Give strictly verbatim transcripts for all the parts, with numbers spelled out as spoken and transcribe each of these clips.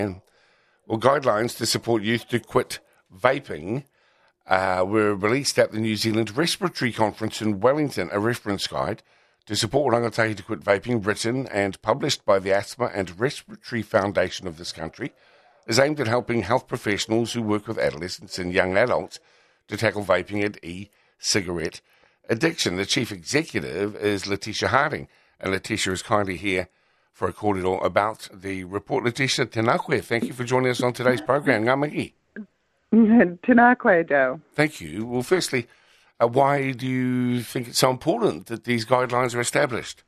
Well, guidelines to support youth to quit vaping uh, were released at the New Zealand Respiratory Conference in Wellington, a reference guide to support rangatahi to quit vaping, written and published by the Asthma and Respiratory Foundation of this country, is aimed at helping health professionals who work with adolescents and young adults to tackle vaping and e-cigarette addiction. The chief executive is Letitia Harding, and Letitia is kindly here for a kōrero about the report. Letitia, tēnā koe. Thank you for joining us on today's program. Ngā mihi. Tēnā koe, Dale. Thank you. Well, firstly, uh, why do you think it's so important that these guidelines are established?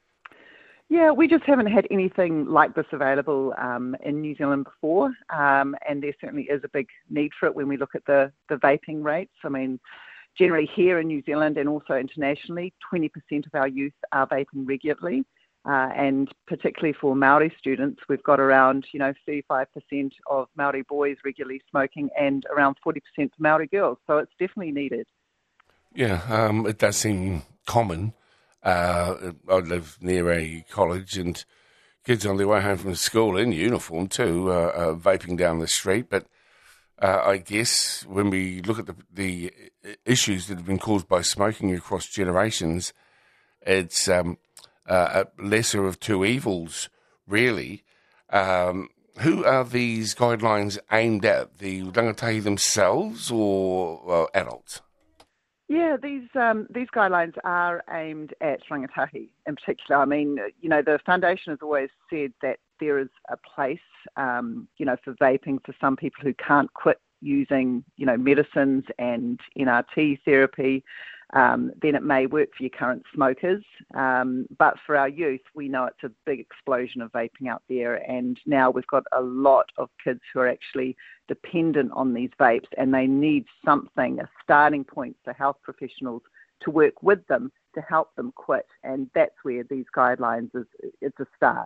Yeah, we just haven't had anything like this available um, in New Zealand before, um, and there certainly is a big need for it when we look at the, the vaping rates. I mean, generally here in New Zealand and also internationally, twenty percent of our youth are vaping regularly, uh, and particularly for Māori students, we've got around, you know, thirty-five percent of Māori boys regularly smoking and around forty percent for Māori girls, so it's definitely needed. Yeah, um, it does seem common. Uh, I live near a college, and kids on their way home from school in uniform too, uh, uh, vaping down the street. But uh, I guess when we look at the, the issues that have been caused by smoking across generations, it's um, uh, a lesser of two evils, really. Um, who are these guidelines aimed at? The rangatahi themselves or uh, adults? Yeah, these um, these guidelines are aimed at rangatahi in particular. I mean, you know, the foundation has always said that there is a place, um, you know, for vaping for some people who can't quit using, you know, medicines and N R T therapy. Um, then it may work for your current smokers. Um, but for our youth, we know it's a big explosion of vaping out there. And now we've got a lot of kids who are actually dependent on these vapes, and they need something, a starting point for health professionals to work with them to help them quit. And that's where these guidelines is, it's a start.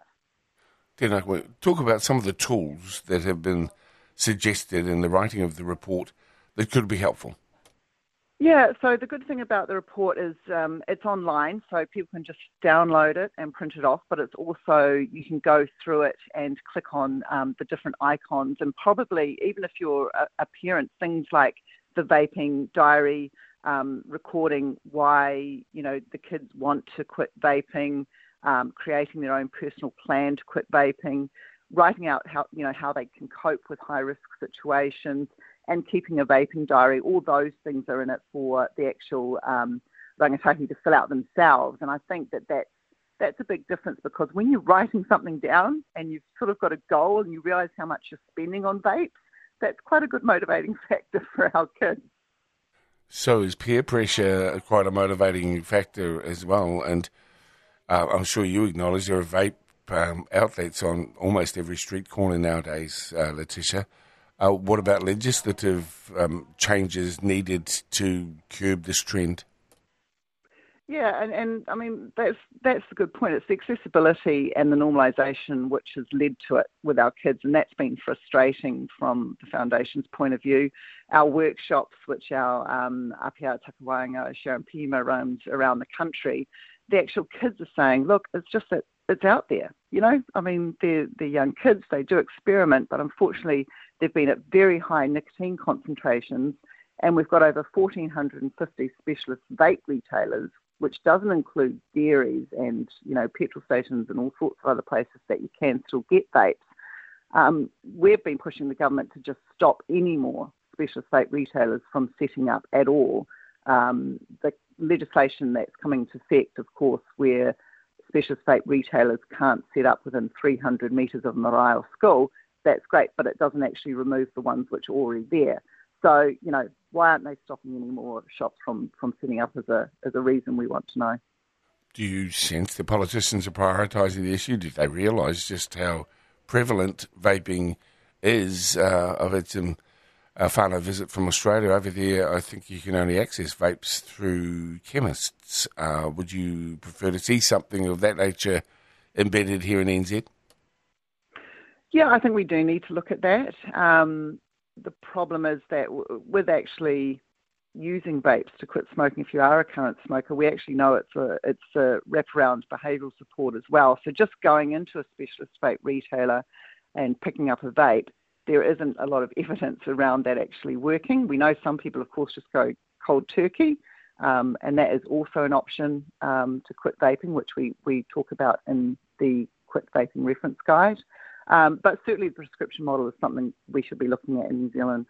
Tēnā, talk about some of the tools that have been suggested in the writing of the report that could be helpful. Yeah, so the good thing about the report is um, it's online, so people can just download it and print it off, but it's also, you can go through it and click on um, the different icons, and probably, even if you're a, a parent, things like the vaping diary, um, recording why, you know, the kids want to quit vaping, um, creating their own personal plan to quit vaping, writing out how, you know, how they can cope with high-risk situations, and keeping a vaping diary. All those things are in it for the actual um, rangatahi to fill out themselves. And I think that that's, that's a big difference, because when you're writing something down and you've sort of got a goal and you realise how much you're spending on vapes, that's quite a good motivating factor for our kids. So is peer pressure quite a motivating factor as well? And uh, I'm sure you acknowledge there are vape um, outlets on almost every street corner nowadays, uh, Letitia. Uh, what about legislative um, changes needed to curb this trend? Yeah, and, and I mean, that's that's a good point. It's the accessibility and the normalisation which has led to it with our kids, and that's been frustrating from the Foundation's point of view. Our workshops, which our um, Apia Takawāinga, Sharon Pima runs around the country, the actual kids are saying, look, it's just that it's out there, you know? I mean, they're, they're young kids, they do experiment, but unfortunately they've been at very high nicotine concentrations, and we've got over one thousand four hundred fifty specialist vape retailers, which doesn't include dairies and, you know, petrol stations and all sorts of other places that you can still get vapes. Um, we've been pushing the government to just stop any more specialist vape retailers from setting up at all. Um, the legislation that's coming into effect, of course, where specialist vape retailers can't set up within three hundred metres of Marae School, that's great, but it doesn't actually remove the ones which are already there. So, you know, why aren't they stopping any more shops from, from setting up as a as a reason we want to know. Do you sense the politicians are prioritising the issue? Do they realise just how prevalent vaping is? Uh, I've had some uh, whānau visit from Australia. Over there, I think you can only access vapes through chemists. Uh, would you prefer to see something of that nature embedded here in N Z? Yeah, I think we do need to look at that. Um, the problem is that w- with actually using vapes to quit smoking, if you are a current smoker, we actually know it's a it's a wraparound behavioural support as well. So just going into a specialist vape retailer, and picking up a vape, there isn't a lot of evidence around that actually working. We know some people, of course, just go cold turkey, um, and that is also an option um, to quit vaping, which we, we talk about in the Quit Vaping Reference Guide. Um, but certainly the prescription model is something we should be looking at in New Zealand.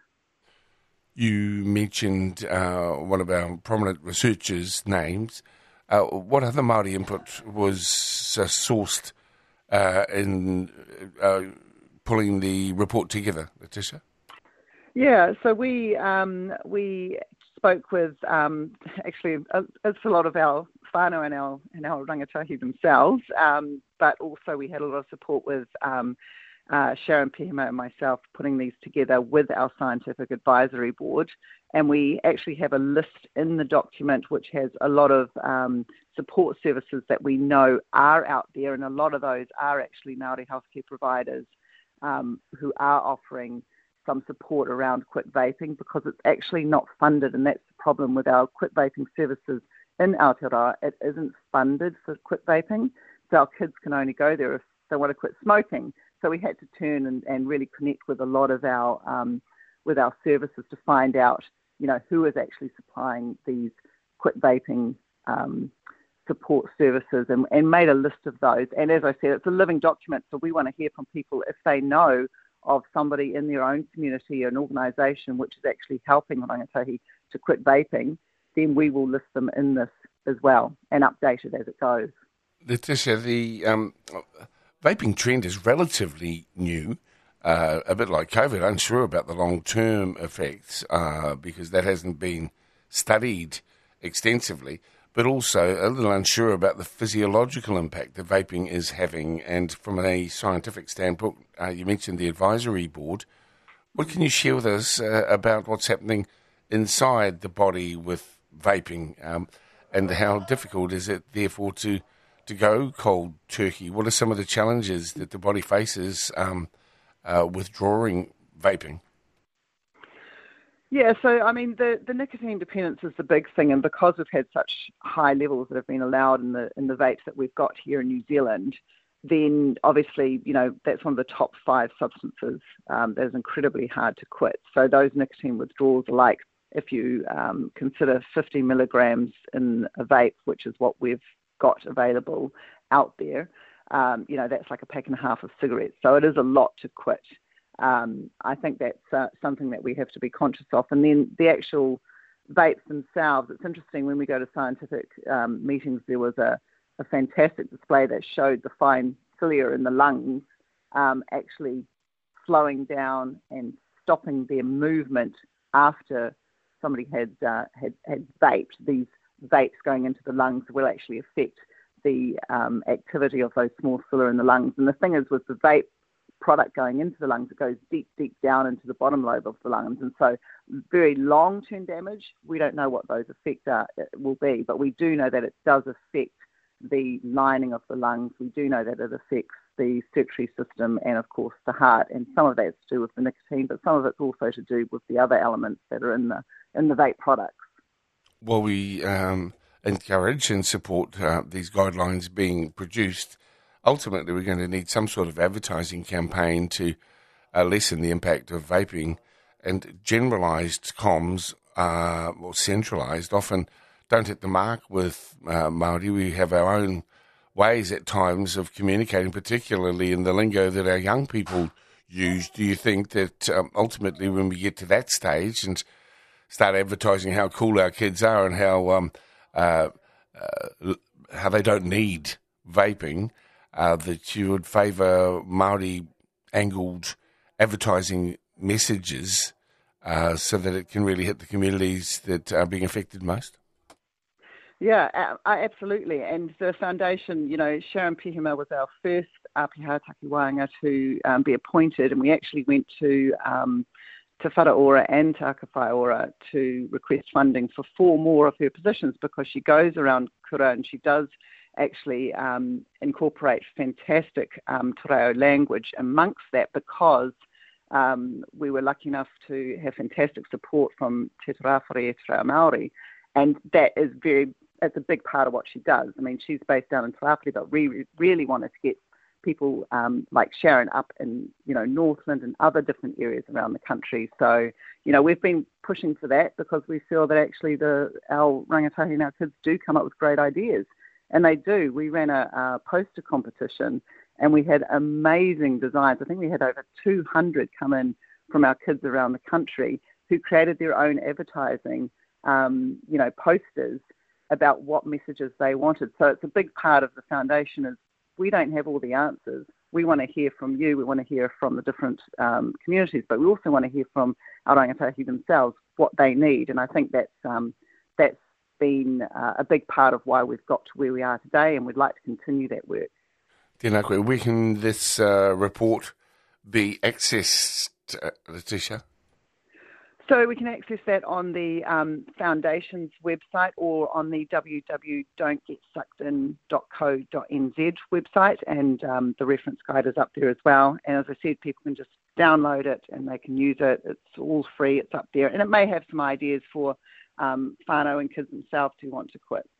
You mentioned uh, one of our prominent researchers' names. Uh, what other Māori input was uh, sourced uh, in uh, pulling the report together, Letitia? Yeah, so we um, we spoke with um, actually a, it's a lot of our whānau and our and our rangatahi themselves, um, but also we had a lot of support with um, uh, Sharon Pehima and myself putting these together with our scientific advisory board, and we actually have a list in the document which has a lot of um, support services that we know are out there, and a lot of those are actually Māori healthcare providers um, who are offering some support around quit vaping, because it's actually not funded, and that's the problem with our quit vaping services in Aotearoa. It isn't funded for quit vaping, so our kids can only go there if they want to quit smoking. So we had to turn and, and really connect with a lot of our um, with our services to find out, you know, who is actually supplying these quit vaping um, support services, and, and made a list of those. And as I said, it's a living document, so we want to hear from people if they know of somebody in their own community or an organisation which is actually helping rangatahi to quit vaping, then we will list them in this as well and update it as it goes. Letitia, the um, vaping trend is relatively new, uh, a bit like COVID, unsure about the long-term effects uh, because that hasn't been studied extensively, but also a little unsure about the physiological impact that vaping is having. And from a scientific standpoint, uh, you mentioned the advisory board. What can you share with us uh, about what's happening inside the body with vaping, um, and how difficult is it, therefore, to, to go cold turkey? What are some of the challenges that the body faces um, uh, withdrawing vaping? Yeah, so I mean, the, the nicotine dependence is the big thing, and because we've had such high levels that have been allowed in the in the vapes that we've got here in New Zealand, then obviously, you know, that's one of the top five substances um, that is incredibly hard to quit. So those nicotine withdrawals are like, if you um, consider fifty milligrams in a vape, which is what we've got available out there, um, you know, that's like a pack and a half of cigarettes. So it is a lot to quit. Um, I think that's uh, something that we have to be conscious of. And then the actual vapes themselves, it's interesting, when we go to scientific um, meetings, there was a, a fantastic display that showed the fine cilia in the lungs um, actually slowing down and stopping their movement after somebody had, uh, had, had vaped. These vapes going into the lungs will actually affect the um, activity of those small cilia in the lungs. And the thing is, with the vape product going into the lungs, it goes deep, deep down into the bottom lobe of the lungs. And so very long-term damage, we don't know what those effects are, will be, but we do know that it does affect the lining of the lungs. We do know that it affects the circulatory system and, of course, the heart. And some of that's to do with the nicotine, but some of it's also to do with the other elements that are in the in the vape products. Well, we um, encourage and support uh, these guidelines being produced. Ultimately, we're going to need some sort of advertising campaign to uh, lessen the impact of vaping, and generalised comms, uh, or centralised, often don't hit the mark with uh, Māori. We have our own ways at times of communicating, particularly in the lingo that our young people use. Do you think that um, ultimately when we get to that stage and start advertising how cool our kids are and how um, uh, uh, how they don't need vaping, Uh, that you would favour Māori-angled advertising messages uh, so that it can really hit the communities that are being affected most? Yeah, uh, absolutely. And the foundation, you know, Sharon Pehima was our first Āpiha Taki Wāinga to um, be appointed, and we actually went to um, Te Wharaora and Te Akawhaiora to request funding for four more of her positions, because she goes around kura and she does actually um, incorporate fantastic um, te reo language amongst that, because um, we were lucky enough to have fantastic support from Te Rawhiri e Te Reo Māori, and that is very, it's a big part of what she does. I mean, she's based down in Te Rawhiri, but we really wanted to get people um, like Sharon up in, you know, Northland and other different areas around the country. So, you know, we've been pushing for that because we feel that actually the our rangatahi and our kids do come up with great ideas. And they do. We ran a, a poster competition and we had amazing designs. I think we had over two hundred come in from our kids around the country who created their own advertising, um, you know, posters about what messages they wanted. So it's a big part of the foundation is we don't have all the answers. We want to hear from you. We want to hear from the different um, communities, but we also want to hear from our rangatahi themselves what they need. And I think that's um, that's been uh, a big part of why we've got to where we are today, and we'd like to continue that work. Tēnā koe. Where can this uh, report be accessed, uh, Letitia? So we can access that on the um, Foundation's website or on the w w w dot don't get sucked in dot co dot n z website, and um, the reference guide is up there as well. And as I said, people can just download it and they can use it. It's all free. It's up there. And it may have some ideas for um, whānau and kids themselves who want to quit.